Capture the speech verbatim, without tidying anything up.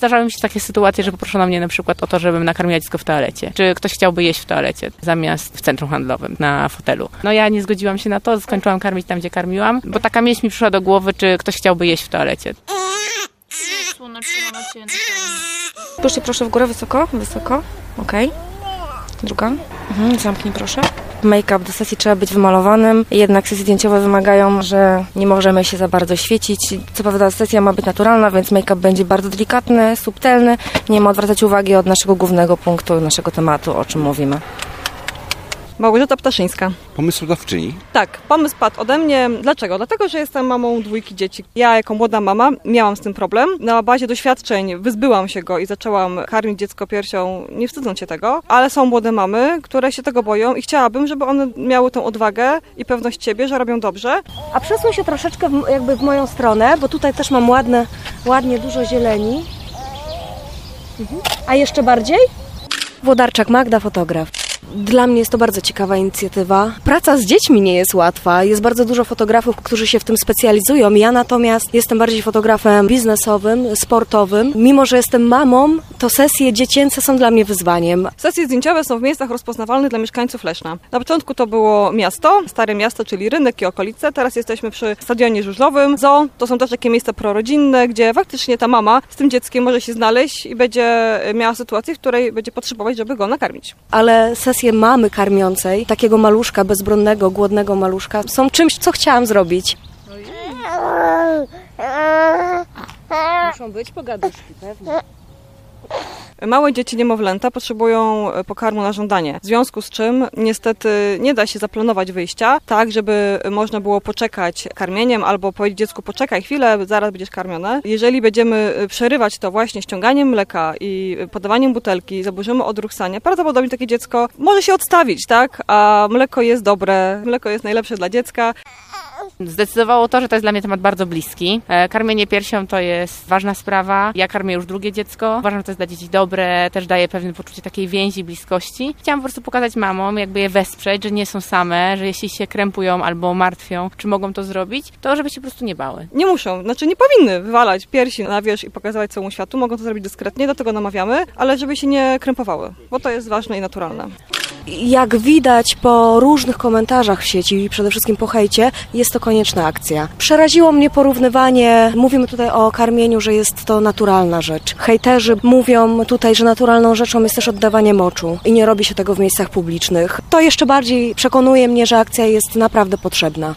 zdarzały mi się takie sytuacje, że poproszono mnie na przykład o to, żebym nakarmiła dziecko w toalecie. Czy ktoś chciałby jeść w toalecie zamiast w centrum handlowym na fotelu. No ja nie zgodziłam się na to, skończyłam karmić tam, gdzie karmiłam, bo taka myśl mi przyszła do głowy, czy ktoś chciałby jeść w toalecie. Puszczę proszę w górę, wysoko, wysoko. Okej. Okay. Druga. Mhm, zamknij proszę. Make-up do sesji trzeba być wymalowanym, jednak sesje zdjęciowe wymagają, że nie możemy się za bardzo świecić. Co prawda sesja ma być naturalna, więc make-up będzie bardzo delikatny, subtelny. Nie ma odwracać uwagi od naszego głównego punktu, naszego tematu, o czym mówimy. Małgorzata Ptaszyńska. Pomysłodawczyni? Tak, pomysł padł ode mnie. Dlaczego? Dlatego, że jestem mamą dwójki dzieci. Ja jako młoda mama miałam z tym problem. Na bazie doświadczeń wyzbyłam się go i zaczęłam karmić dziecko piersią, nie wstydząc się tego, ale są młode mamy, które się tego boją i chciałabym, żeby one miały tę odwagę i pewność siebie, że robią dobrze. A przesuń się troszeczkę w, jakby w moją stronę, bo tutaj też mam ładne, ładnie dużo zieleni. Mhm. A jeszcze bardziej? Włodarczak Magda, fotograf. Dla mnie jest to bardzo ciekawa inicjatywa. Praca z dziećmi nie jest łatwa. Jest bardzo dużo fotografów, którzy się w tym specjalizują. Ja natomiast jestem bardziej fotografem biznesowym, sportowym. Mimo że jestem mamą, to sesje dziecięce są dla mnie wyzwaniem. Sesje zdjęciowe są w miejscach rozpoznawalnych dla mieszkańców Leszna. Na początku to było miasto, stare miasto, czyli rynek i okolice. Teraz jesteśmy przy stadionie żużlowym. Zoo to są też takie miejsca prorodzinne, gdzie faktycznie ta mama z tym dzieckiem może się znaleźć i będzie miała sytuację, w której będzie potrzebować, żeby go nakarmić. Ale sesje mamy karmiącej, takiego maluszka, bezbronnego, głodnego maluszka, są czymś, co chciałam zrobić. Muszą być pogaduszki, pewnie. Małe dzieci niemowlęta potrzebują pokarmu na żądanie, w związku z czym niestety nie da się zaplanować wyjścia tak, żeby można było poczekać karmieniem albo powiedzieć dziecku poczekaj chwilę, zaraz będziesz karmione. Jeżeli będziemy przerywać to właśnie ściąganiem mleka i podawaniem butelki, zaburzymy odruch ssania, prawdopodobnie takie dziecko może się odstawić, tak? A mleko jest dobre, mleko jest najlepsze dla dziecka. Zdecydowało to, że to jest dla mnie temat bardzo bliski. Karmienie piersią to jest ważna sprawa. Ja karmię już drugie dziecko. Uważam, że to jest dla dzieci dobre, też daje pewne poczucie takiej więzi, bliskości. Chciałam po prostu pokazać mamom, jakby je wesprzeć, że nie są same, że jeśli się krępują albo martwią, czy mogą to zrobić, to żeby się po prostu nie bały. Nie muszą, znaczy nie powinny wywalać piersi na wierzch i pokazywać całemu światu. Mogą to zrobić dyskretnie, do tego namawiamy, ale żeby się nie krępowały, bo to jest ważne i naturalne. Jak widać po różnych komentarzach w sieci i przede wszystkim po hejcie, jest to konieczna akcja. Przeraziło mnie porównywanie, mówimy tutaj o karmieniu, że jest to naturalna rzecz. Hejterzy mówią tutaj, że naturalną rzeczą jest też oddawanie moczu i nie robi się tego w miejscach publicznych. To jeszcze bardziej przekonuje mnie, że akcja jest naprawdę potrzebna.